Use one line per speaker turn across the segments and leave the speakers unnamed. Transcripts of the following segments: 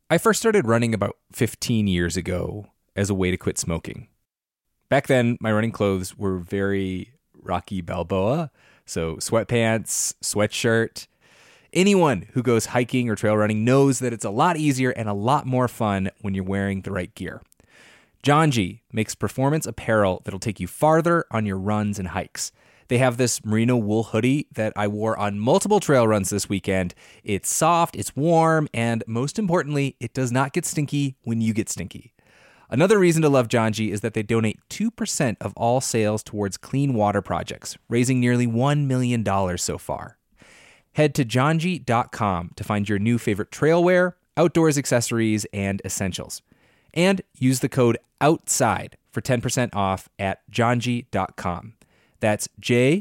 I first started running about 15 years ago as a way to quit smoking. Back then, my running clothes were very Rocky Balboa, so sweatpants, sweatshirt. Anyone who goes hiking or trail running knows that it's a lot easier and a lot more fun when you're wearing the right gear. Janji makes performance apparel that'll take you farther on your runs and hikes. They have this merino wool hoodie that I wore on multiple trail runs this weekend. It's soft, it's warm, and most importantly, it does not get stinky when you get stinky. Another reason to love Janji is that they donate 2% of all sales towards clean water projects, raising nearly $1 million so far. Head to janji.com to find your new favorite trail wear, outdoors accessories, and essentials. And use the code OUTSIDE for 10% off at janji.com. That's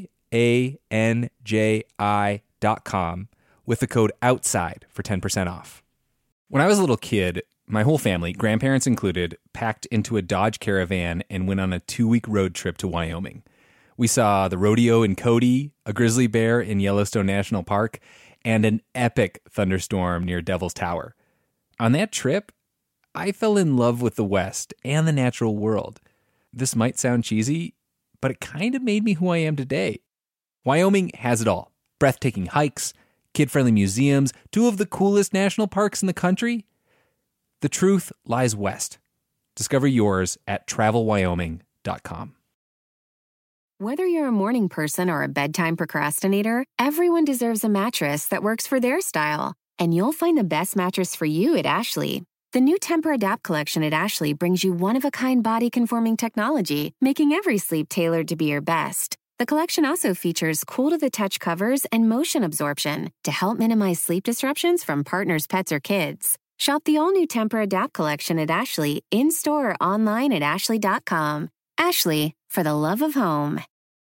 JANJI.com with the code OUTSIDE for 10% off. When I was a little kid, my whole family, grandparents included, packed into a Dodge Caravan and went on a 2-week road trip to Wyoming. We saw the rodeo in Cody, a grizzly bear in Yellowstone National Park, and an epic thunderstorm near Devil's Tower. On that trip, I fell in love with the West and the natural world. This might sound cheesy, but it kind of made me who I am today. Wyoming has it all. Breathtaking hikes, kid-friendly museums, 2 of the coolest national parks in the country. The truth lies west. Discover yours at travelwyoming.com.
Whether you're a morning person or a bedtime procrastinator, everyone deserves a mattress that works for their style. And you'll find the best mattress for you at Ashley. The new Tempur-Adapt collection at Ashley brings you one-of-a-kind body-conforming technology, making every sleep tailored to be your best. The collection also features cool-to-the-touch covers and motion absorption to help minimize sleep disruptions from partners, pets, or kids. Shop the all-new Tempur-Adapt collection at Ashley, in-store or online at ashley.com. Ashley, for the love of home.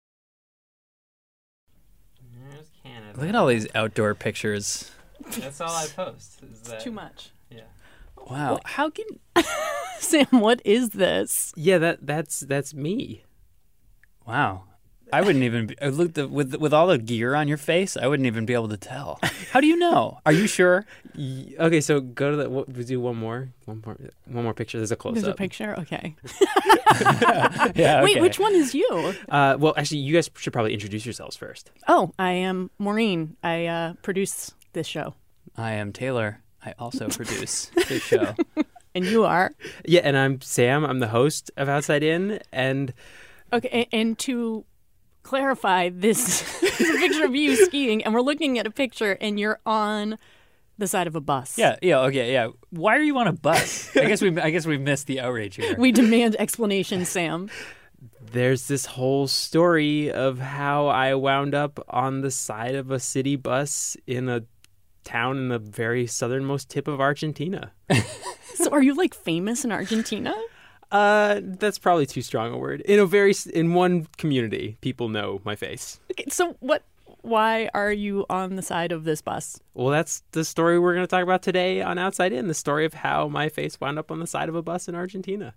There's Canada.
Look at all these outdoor pictures.
That's all I post. Is that,
Too much.
Yeah.
Wow.
How can Sam? What is this?
Yeah, that's me.
Wow. I wouldn't even be, with all the gear on your face, I wouldn't even be able to tell. How do you know? Are you sure?
Okay, so go to we do one more picture. There's a close up.
There's a picture. Okay.
Yeah.
Wait,
okay.
which one is you?
Well, actually, you guys should probably introduce yourselves first.
Oh, I am Maureen. I produce this show.
I am Taylor. I also produce this show.
And you are?
Yeah, and I'm Sam. I'm the host of Outside In, and
okay. And to clarify, this is a picture of you skiing, and we're looking at a picture, and you're on the side of a bus.
Yeah. Okay. Yeah. Why are you on a bus? I guess we missed the outrage here.
We demand explanation, Sam.
there's this whole story of how I wound up on the side of a city bus in a town in the very southernmost tip of Argentina.
So are you like famous in Argentina?
That's probably too strong a word. In one community, people know my face.
Okay, so why are you on the side of this bus?
Well, that's the story we're going to talk about today on Outside In, the story of how my face wound up on the side of a bus in Argentina.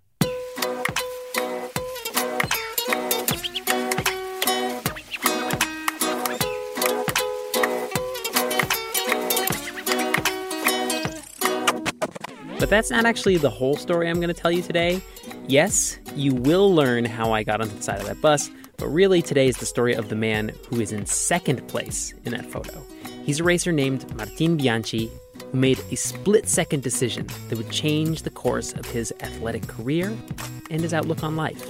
But that's not actually the whole story I'm going to tell you today. Yes, you will learn how I got onto the side of that bus, but really today is the story of the man who is in second place in that photo. He's a racer named Martin Bianchi, who made a split-second decision that would change the course of his athletic career and his outlook on life.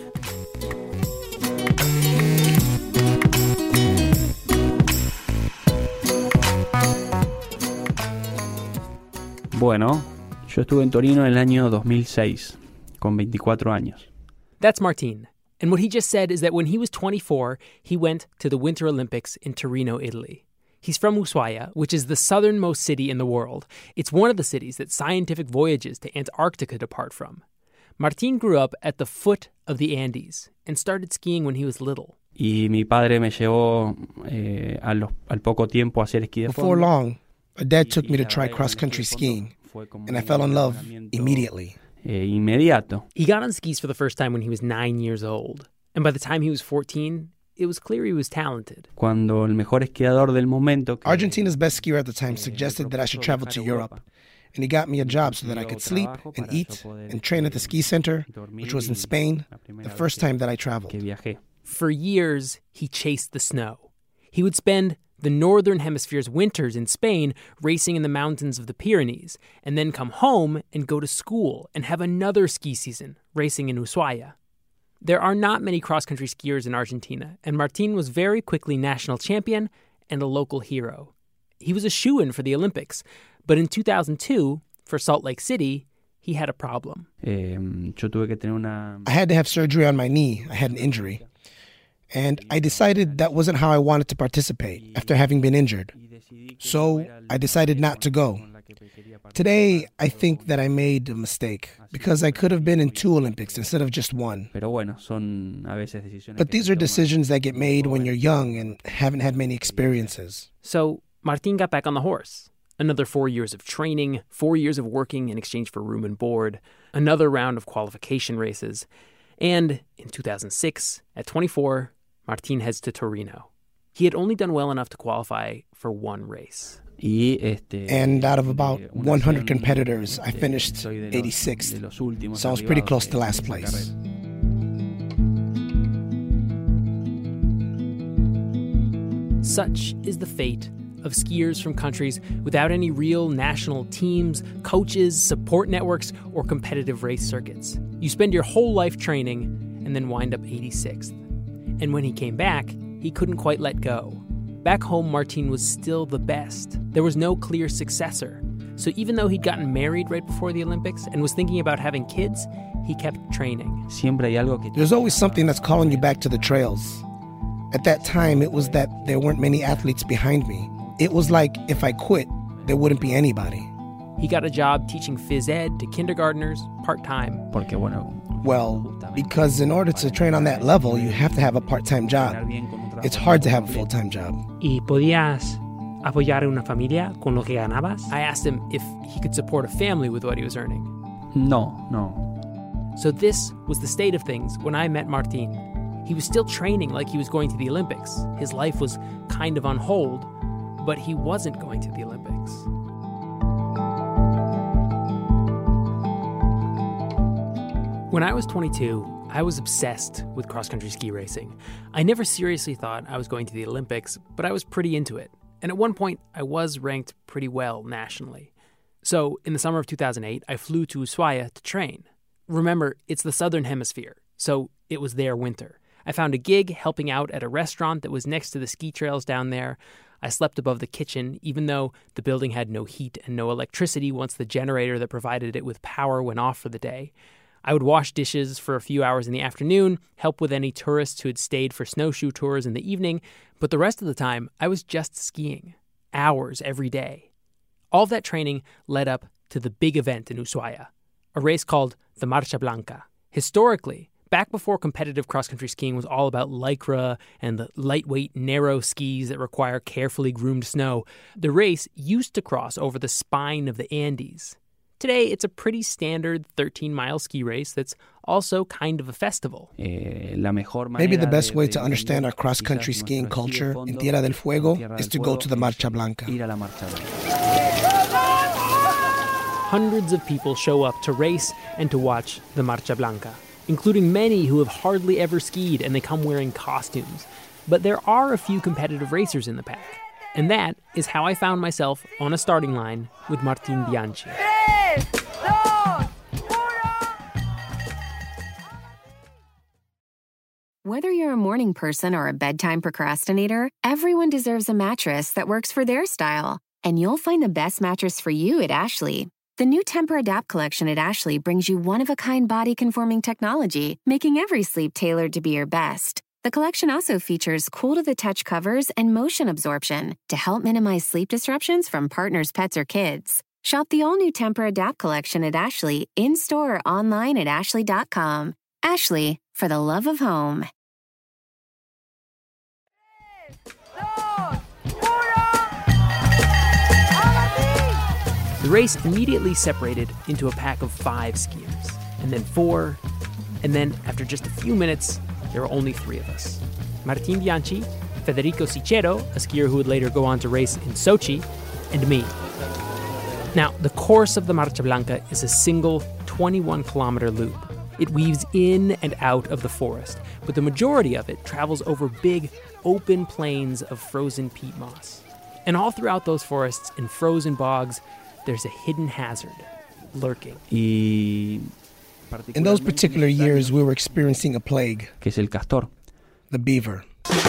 Bueno, yo estuve en Torino en el año 2006, con 24 años.
That's Martin. And what he just said is that when he was 24, he went to the Winter Olympics in Torino, Italy. He's from Ushuaia, which is the southernmost city in the world. It's one of the cities that scientific voyages to Antarctica depart from. Martin grew up at the foot of the Andes and started skiing when he was little.
Y mi padre me llevó al poco tiempo a hacer esquí de fondo.
Before long, my dad took me to try cross-country skiing, and I fell in love immediately.
Inmediato.
He got on skis for the first time when he was 9 years old. And by the time he was 14, it was clear he was talented.
Cuando el mejor esquiador del momento...
Argentina's best skier at the time suggested that I should travel to Europe, and he got me a job so that I could sleep and eat and train at the ski center, which was in Spain, the first time that I traveled.
For years, he chased the snow. He would spend the Northern Hemisphere's winters in Spain racing in the mountains of the Pyrenees, and then come home and go to school and have another ski season racing in Ushuaia. There are not many cross-country skiers in Argentina, and Martín was very quickly national champion and a local hero. He was a shoo-in for the Olympics, but in 2002, for Salt Lake City, he had a problem.
I had to have surgery on my knee. I had an injury. And I decided that wasn't how I wanted to participate after having been injured. So I decided not to go. Today, I think that I made a mistake because I could have been in 2 Olympics instead of just 1. But these are decisions that get made when you're young and haven't had many experiences.
So Martín got back on the horse. Another 4 years of training, 4 years of working in exchange for room and board, another round of qualification races. And in 2006, at 24, Martín heads to Torino. He had only done well enough to qualify for 1 race.
And out of about 100 competitors, I finished 86th, so I was pretty close to last place.
Such is the fate of skiers from countries without any real national teams, coaches, support networks, or competitive race circuits. You spend your whole life training and then wind up 86th. And when he came back, he couldn't quite let go. Back home, Martín was still the best. There was no clear successor. So even though he'd gotten married right before the Olympics and was thinking about having kids, he kept training.
There's always something that's calling you back to the trails. At that time, it was that there weren't many athletes behind me. It was like if I quit, there wouldn't be anybody.
He got a job teaching phys ed to kindergartners part-time.
Well, because in order to train on that level, you have to have a part-time job. It's hard to have a full-time job.
¿Y podías apoyar una familia con lo que ganabas? I asked him if he could support a family with what he was earning.
No.
So this was the state of things when I met Martín. He was still training like he was going to the Olympics. His life was kind of on hold, but he wasn't going to the Olympics. When I was 22, I was obsessed with cross-country ski racing. I never seriously thought I was going to the Olympics, but I was pretty into it. And at one point, I was ranked pretty well nationally. So in the summer of 2008, I flew to Ushuaia to train. Remember, it's the Southern Hemisphere, so it was their winter. I found a gig helping out at a restaurant that was next to the ski trails down there. I slept above the kitchen, even though the building had no heat and no electricity once the generator that provided it with power went off for the day. I would wash dishes for a few hours in the afternoon, help with any tourists who had stayed for snowshoe tours in the evening, but the rest of the time, I was just skiing. Hours every day. All that training led up to the big event in Ushuaia, a race called the Marcha Blanca. Historically, back before competitive cross-country skiing was all about Lycra and the lightweight, narrow skis that require carefully groomed snow, the race used to cross over the spine of the Andes. Today, it's a pretty standard 13-mile ski race that's also kind of a festival.
Maybe the best way to understand our cross-country skiing culture in Tierra del Fuego is to go to the Marcha Blanca.
Hundreds of people show up to race and to watch the Marcha Blanca, including many who have hardly ever skied, and they come wearing costumes. But there are a few competitive racers in the pack. And that is how I found myself on a starting line with Martín Bianchi.
Whether you're a morning person or a bedtime procrastinator, everyone deserves a mattress that works for their style. And you'll find the best mattress for you at Ashley. The new Tempur-Adapt collection at Ashley brings you one-of-a-kind body-conforming technology, making every sleep tailored to be your best. The collection also features cool-to-the-touch covers and motion absorption to help minimize sleep disruptions from partners, pets, or kids. Shop the all-new Tempur-Adapt collection at Ashley, in-store or online at ashley.com. Ashley, for the love of home.
The race immediately separated into a pack of 5 skiers, and then 4, and then after just a few minutes, there were only 3 of us. Martín Bianchi, Federico Sichero, a skier who would later go on to race in Sochi, and me. Now, the course of the Marcha Blanca is a single 21-kilometer loop. It weaves in and out of the forest, but the majority of it travels over big, open plains of frozen peat moss. And all throughout those forests and frozen bogs, there's a hidden hazard lurking.
In those particular years, we were experiencing a plague.
Que es el castor.
The beaver.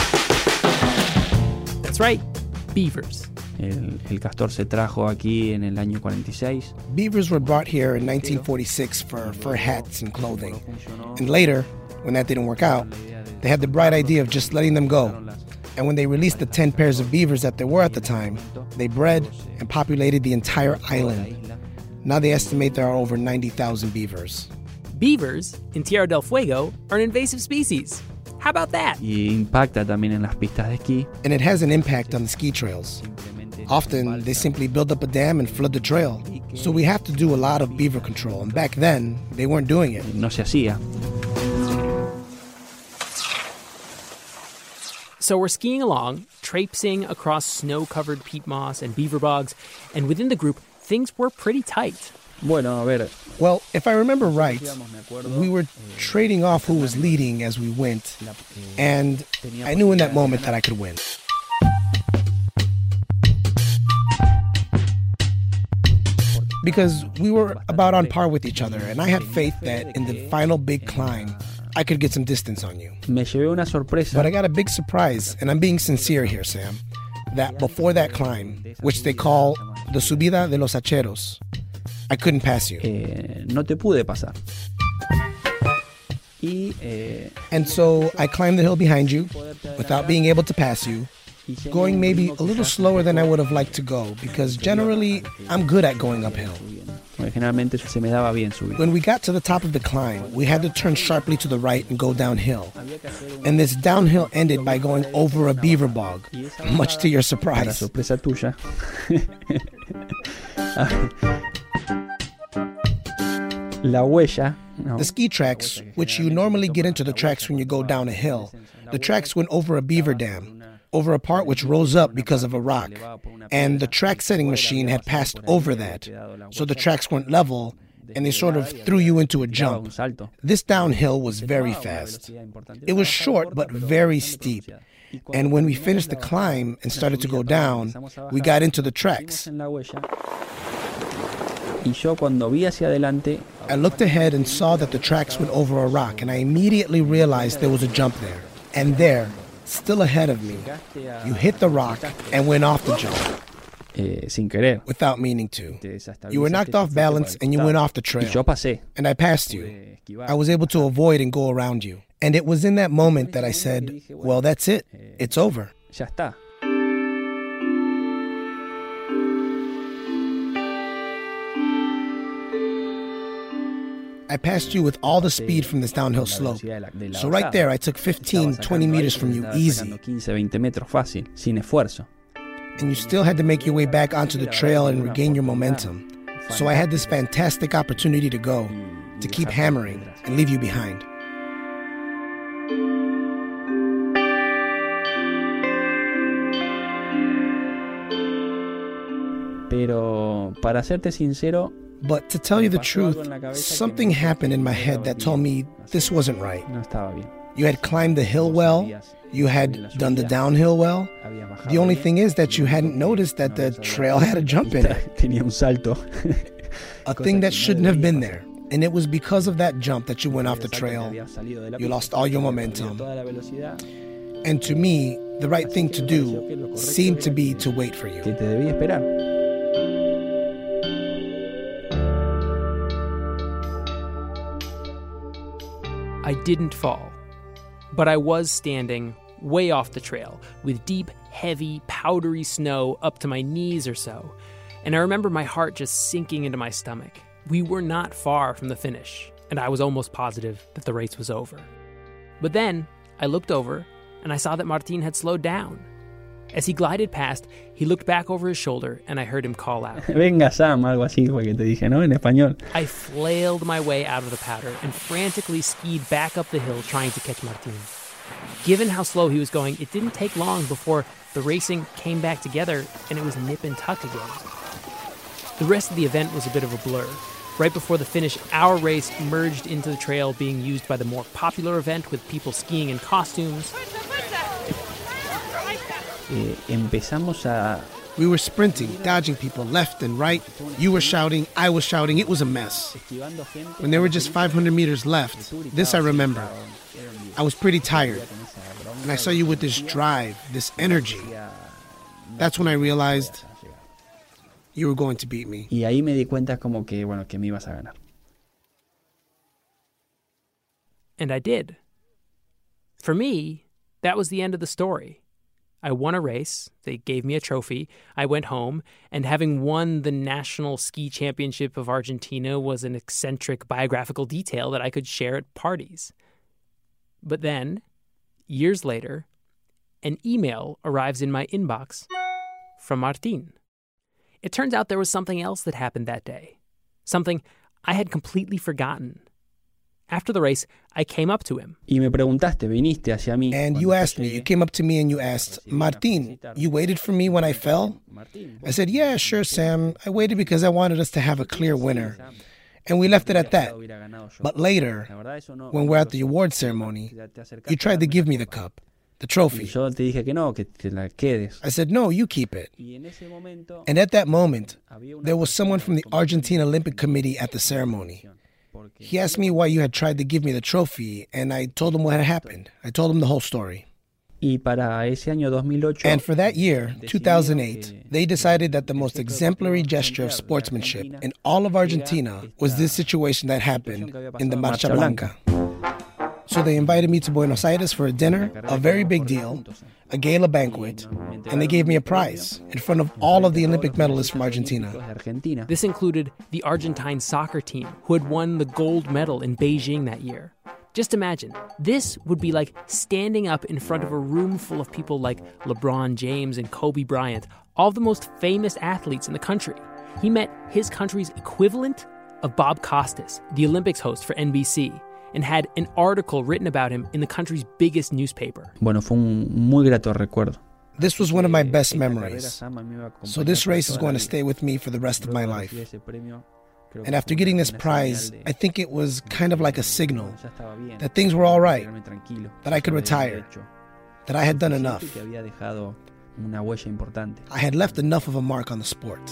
That's right, beavers.
El castor se trajo aquí en el año 46.
Beavers were brought here in 1946 for fur hats and clothing. And later, when that didn't work out, they had the bright idea of just letting them go. And when they released the 10 pairs of beavers that there were at the time, they bred and populated the entire island. Now they estimate there are over 90,000 beavers.
Beavers in Tierra del Fuego are an invasive species. How about that?
Y impacta también en las pistas de esquí.
And it has an impact on the ski trails. Often, they simply build up a dam and flood the trail. So we have to do a lot of beaver control. And back then, they weren't doing it.
No se hacía.
So we're skiing along, traipsing across snow-covered peat moss and beaver bogs, and within the group, things were pretty tight.
Bueno, a ver.
Well, if I remember right, we were trading off who was leading as we went, and I knew in that moment that I could win. Because we were about on par with each other, and I had faith that in the final big climb, I could get some distance on you.
Me llevé una sorpresa.
But I got a big surprise, and I'm being sincere here, Sam, that before that climb, which they call the Subida de los Hacheros, I couldn't pass you.
No te pude pasar.
And so I climbed the hill behind you without being able to pass you, going maybe a little slower than I would have liked to go, because generally I'm good at going uphill.
Generalmente se me daba bien subir.
When we got to the top of the climb, we had to turn sharply to the right and go downhill. And this downhill ended by going over a beaver bog, much to your surprise.
Para sorpresa tuya. La huella. No.
The ski tracks, which you normally get into the tracks when you go down a hill, the tracks went over a beaver dam, over a part which rose up because of a rock. And the track setting machine had passed over that. So the tracks weren't level, and they sort of threw you into a jump. This downhill was very fast. It was short, but very steep. And when we finished the climb and started to go down, we got into the tracks. I looked ahead and saw that the tracks went over a rock, and I immediately realized there was a jump there. And there, still ahead of me, you hit the rock and went off the jump.
Sin querer.
Without meaning to. You were knocked off balance and you went off the trail.
Yo pasé.
And I passed you. I was able to avoid and go around you. And it was in that moment that I said, well, that's it. It's over.
Ya está.
I passed you with all the speed from this downhill slope. So right there, I took 15, 20 meters from you easy.
15, 20 metros fácil, sin esfuerzo.
And you still had to make your way back onto the trail and regain your momentum. So I had this fantastic opportunity to go, to keep hammering and leave you behind.
Pero para serte sincero,
but to tell you the truth, something happened in my head that told me this wasn't right.
No estaba bien.
You had climbed the hill well. You had done the downhill well. The only thing is that you hadn't noticed that the trail had a jump in it.
Tenía un salto.
A thing that shouldn't have been there. And it was because of that jump that you went off the trail. You lost all your momentum. And to me, the right thing to do seemed to be to wait for you.
Que te debí esperar.
I didn't fall, but I was standing way off the trail with deep, heavy, powdery snow up to my knees or so, and I remember my heart just sinking into my stomach. We were not far from the finish, and I was almost positive that the race was over. But then I looked over, and I saw that Martín had slowed down. As he glided past, he looked back over his shoulder, and I heard him call out.
Venga, Sam, algo así fue que te dije, ¿no? En español.
I flailed my way out of the powder and frantically skied back up the hill trying to catch Martín. Given how slow he was going, it didn't take long before the racing came back together and it was nip and tuck again. The rest of the event was a bit of a blur. Right before the finish, our race merged into the trail being used by the more popular event with people skiing in costumes.
We were sprinting, dodging people left and right. You were shouting, I was shouting. It was a mess. When there were just 500 meters left, this I remember. I was pretty tired. And I saw you with this drive, this energy. That's when I realized you were going to beat me.
Y ahí me di cuenta como que, bueno, que me ibas a ganar.
And I did. For me, that was the end of the story. I won a race, they gave me a trophy, I went home, and having won the National Ski Championship of Argentina was an eccentric biographical detail that I could share at parties. But then, years later, an email arrives in my inbox from Martin. It turns out there was something else that happened that day, something I had completely forgotten. After the race, I came up to him.
Y me preguntaste, viniste hacia mí.
And you asked me, you came up to me and you asked, Martin, you waited for me when I fell? I said, yeah, sure, Sam. I waited because I wanted us to have a clear winner. And we left it at that. But later, when we're at the award ceremony, you tried to give me the cup, the trophy.
Yo te dije que no, que te la quedes.
I said, no, you keep it. And at that moment, there was someone from the Argentine Olympic Committee at the ceremony. He asked me why you had tried to give me the trophy, and I told him what had happened. I told him the whole story.
Y para ese año 2008,
and for that year, 2008, they decided that the most exemplary gesture of sportsmanship in all of Argentina was this situation that happened in the Marcha Blanca. So they invited me to Buenos Aires for a dinner, a very big deal, a gala banquet, and they gave me a prize in front of all of the Olympic medalists from Argentina.
This included the Argentine soccer team, who had won the gold medal in Beijing that year. Just imagine, this would be like standing up in front of a room full of people like LeBron James and Kobe Bryant, all of the most famous athletes in the country. He met his country's equivalent of Bob Costas, the Olympics host for NBC, and had an article written about him in the country's biggest newspaper.
Bueno, fue un muy grato recuerdo.
This was one of my best memories. So this race is going to stay with me for the rest of my life. And after getting this prize, I think it was kind of like a signal that things were all right, that I could retire, that I had done enough. I had left enough of a mark on the sport.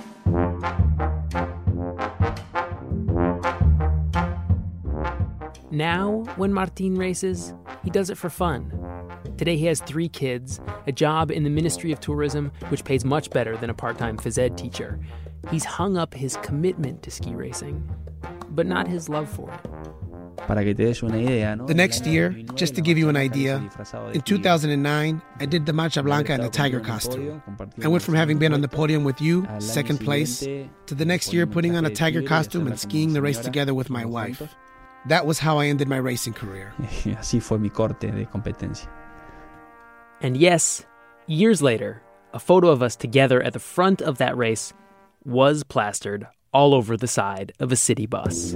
Now, when Martin races, he does it for fun. Today he has 3 kids, a job in the Ministry of Tourism, which pays much better than a part-time phys ed teacher. He's hung up his commitment to ski racing, but not his love for it.
Para que te des una idea, ¿no?
The next year, just to give you an idea, in 2009, I did the Marcha Blanca in a tiger costume. I went from having been on the podium with you, second place, to the next year putting on a tiger costume and skiing the race together with my wife. That was how I ended my racing career.
Así fue mi corte de competencia.
And yes, years later, a photo of us together at the front of that race was plastered all over the side of a city bus.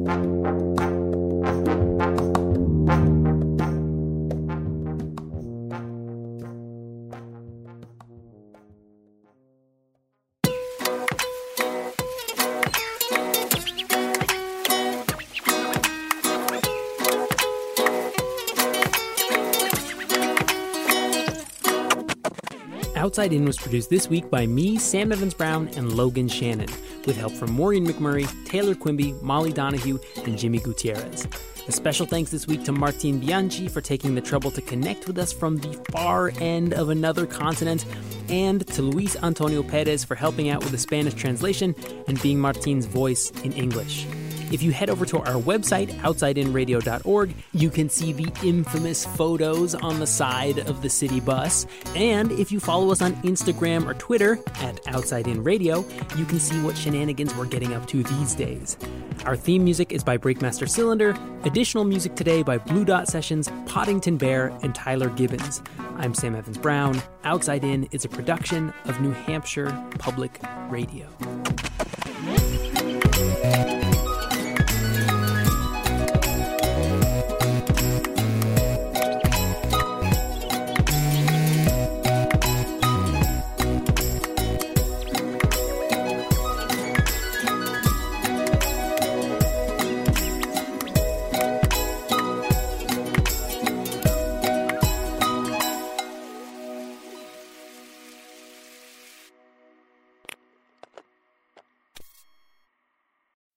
Outside In was produced this week by me, Sam Evans-Brown, and Logan Shannon, with help from Maureen McMurray, Taylor Quimby, Molly Donahue, and Jimmy Gutierrez. A special thanks this week to Martin Bianchi for taking the trouble to connect with us from the far end of another continent, and to Luis Antonio Perez for helping out with the Spanish translation and being Martin's voice in English. If you head over to our website, outsideinradio.org, you can see the infamous photos on the side of the city bus. And if you follow us on Instagram or Twitter at Outside In Radio, you can see what shenanigans we're getting up to these days. Our theme music is by Breakmaster Cylinder. Additional music today by Blue Dot Sessions, Poddington Bear, and Tyler Gibbons. I'm Sam Evans-Brown. Outside In is a production of New Hampshire Public Radio.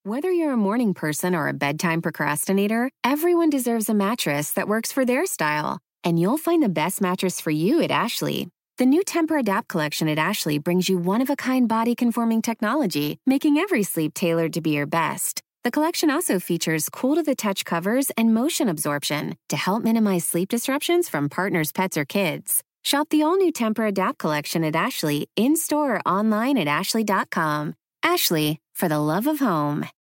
Whether you're a morning person or a bedtime procrastinator, everyone deserves a mattress that works for their style. And you'll find the best mattress for you at Ashley. The new Temper-Adapt collection at Ashley brings you one-of-a-kind body-conforming technology, making every sleep tailored to be your best. The collection also features cool-to-the-touch covers and motion absorption to help minimize sleep disruptions from partners, pets, or kids. Shop the all-new Temper-Adapt collection at Ashley, in-store or online at ashley.com. Ashley, for the love of home.